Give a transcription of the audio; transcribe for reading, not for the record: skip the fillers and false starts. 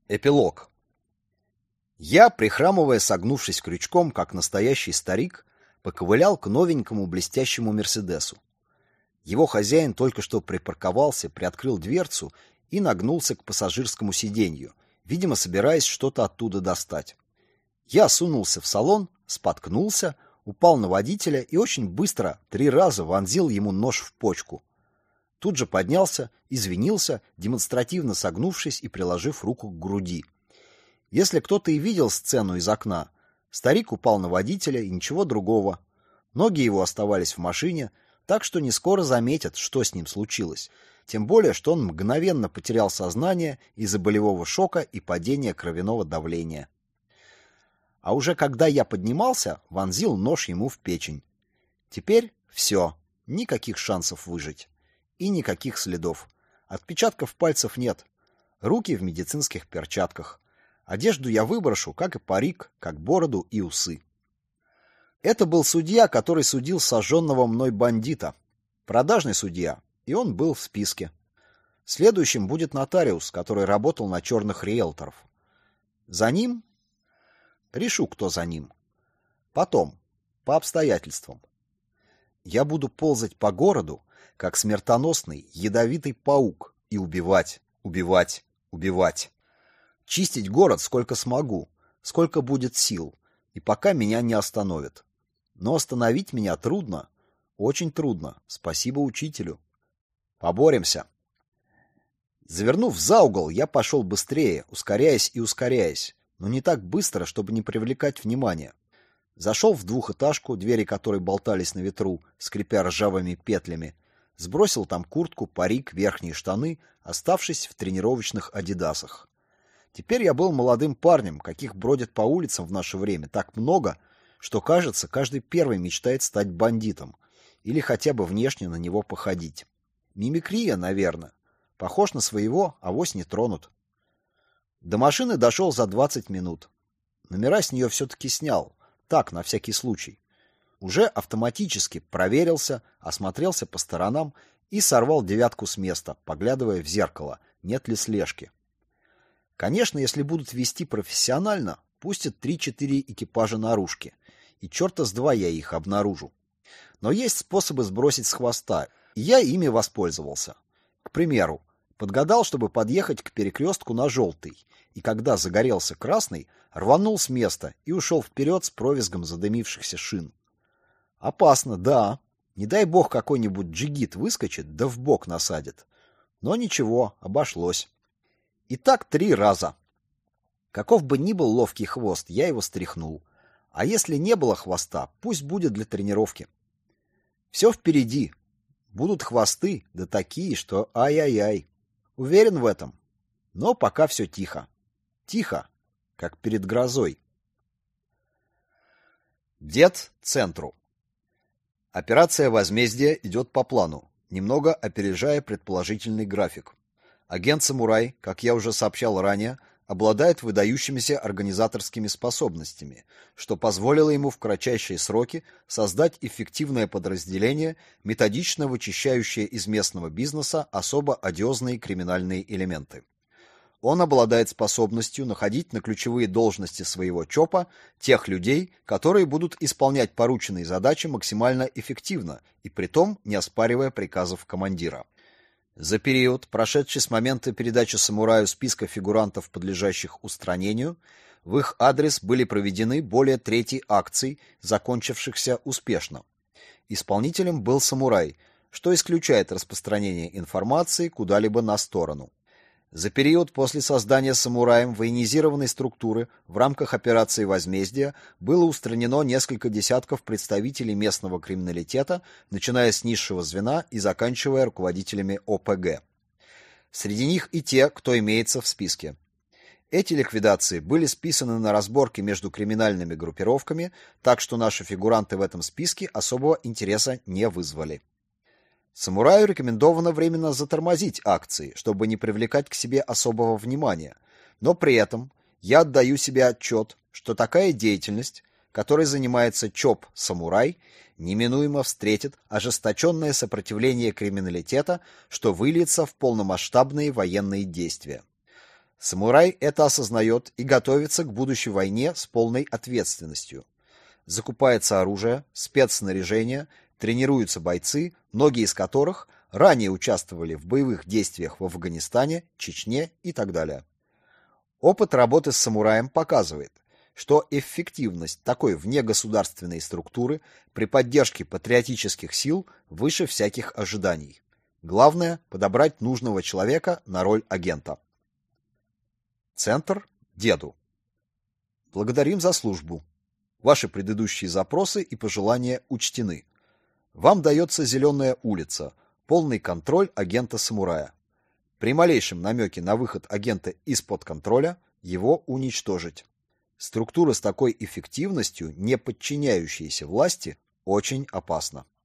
Эпилог. Я, прихрамывая, согнувшись крючком, как настоящий старик, поковылял к новенькому блестящему «Мерседесу». Его хозяин только что припарковался, приоткрыл дверцу и нагнулся к пассажирскому сиденью, видимо, собираясь что-то оттуда достать. Я сунулся в салон, споткнулся, упал на водителя и очень быстро 3 раза вонзил ему нож в почку. Тут же поднялся, извинился, демонстративно согнувшись и приложив руку к груди. Если кто-то и видел сцену из окна, старик упал на водителя и ничего другого. Ноги его оставались в машине, так что не скоро заметят, что с ним случилось. Тем более, что он мгновенно потерял сознание из-за болевого шока и падения кровяного давления. А уже когда я поднимался, вонзил нож ему в печень. Теперь все, никаких шансов выжить. И никаких следов. Отпечатков пальцев нет. Руки в медицинских перчатках. Одежду я выброшу, как и парик, как бороду и усы. Это был судья, который судил сожженного мной бандита. Продажный судья, и он был в списке. Следующим будет нотариус, который работал на черных риэлторов. За ним? Решу, кто за ним. Потом, по обстоятельствам. Я буду ползать по городу, как смертоносный, ядовитый паук, и убивать, убивать, убивать. Чистить город сколько смогу, сколько будет сил, и пока меня не остановят. Но остановить меня трудно, очень трудно, спасибо учителю. Поборемся. Завернув за угол, я пошел быстрее, ускоряясь и ускоряясь, но не так быстро, чтобы не привлекать внимания. Зашел в двухэтажку, двери которой болтались на ветру, скрипя ржавыми петлями, сбросил там куртку, парик, верхние штаны, оставшись в тренировочных адидасах. Теперь я был молодым парнем, каких бродит по улицам в наше время так много, что, кажется, каждый первый мечтает стать бандитом или хотя бы внешне на него походить. Мимикрия, наверное. Похож на своего, авось не тронут. До машины дошел за 20 минут. Номера с нее все-таки снял, так, на всякий случай. Уже автоматически проверился, осмотрелся по сторонам и сорвал 9 с места, поглядывая в зеркало, нет ли слежки. Конечно, если будут вести профессионально, пустят 3-4 экипажа наружки, и черта с два я их обнаружу. Но есть способы сбросить с хвоста, и я ими воспользовался. К примеру, подгадал, чтобы подъехать к перекрестку на желтый, и когда загорелся красный, рванул с места и ушел вперед с провизгом задымившихся шин. Опасно, да. Не дай бог какой-нибудь джигит выскочит, да в бок насадит. Но ничего, обошлось. И так 3 раза. Каков бы ни был ловкий хвост, я его стряхнул. А если не было хвоста, пусть будет для тренировки. Все впереди. Будут хвосты, да такие, что ай-яй-яй. Уверен в этом. Но пока все тихо. Тихо, как перед грозой. Дед центру. Операция возмездия идет по плану, немного опережая предположительный график. Агент Самурай, как я уже сообщал ранее, обладает выдающимися организаторскими способностями, что позволило ему в кратчайшие сроки создать эффективное подразделение, методично вычищающее из местного бизнеса особо одиозные криминальные элементы. Он обладает способностью находить на ключевые должности своего ЧОПа тех людей, которые будут исполнять порученные задачи максимально эффективно и притом не оспаривая приказов командира. За период, прошедший с момента передачи Самураю списка фигурантов, подлежащих устранению, в их адрес были проведены более 1/3 акций, закончившихся успешно. Исполнителем был Самурай, что исключает распространение информации куда-либо на сторону. За период после создания Самураем военизированной структуры в рамках операции «Возмездие» было устранено несколько десятков представителей местного криминалитета, начиная с низшего звена и заканчивая руководителями ОПГ. Среди них и те, кто имеется в списке. Эти ликвидации были списаны на разборки между криминальными группировками, так что наши фигуранты в этом списке особого интереса не вызвали. Самураю рекомендовано временно затормозить акции, чтобы не привлекать к себе особого внимания, но при этом я отдаю себе отчет, что такая деятельность, которой занимается ЧОП «Самурай», неминуемо встретит ожесточенное сопротивление криминалитета, что выльется в полномасштабные военные действия. Самурай это осознает и готовится к будущей войне с полной ответственностью. Закупается оружие, спецснаряжение, тренируются бойцы, многие из которых ранее участвовали в боевых действиях в Афганистане, Чечне и так далее. Опыт работы с самураем показывает, что эффективность такой внегосударственной структуры при поддержке патриотических сил выше всяких ожиданий. Главное – подобрать нужного человека на роль агента. Центр деду. Благодарим за службу. Ваши предыдущие запросы и пожелания учтены. Вам дается зеленая улица, полный контроль агента-самурая. При малейшем намеке на выход агента из-под контроля его уничтожить. Структура с такой эффективностью, не подчиняющаяся власти, очень опасна.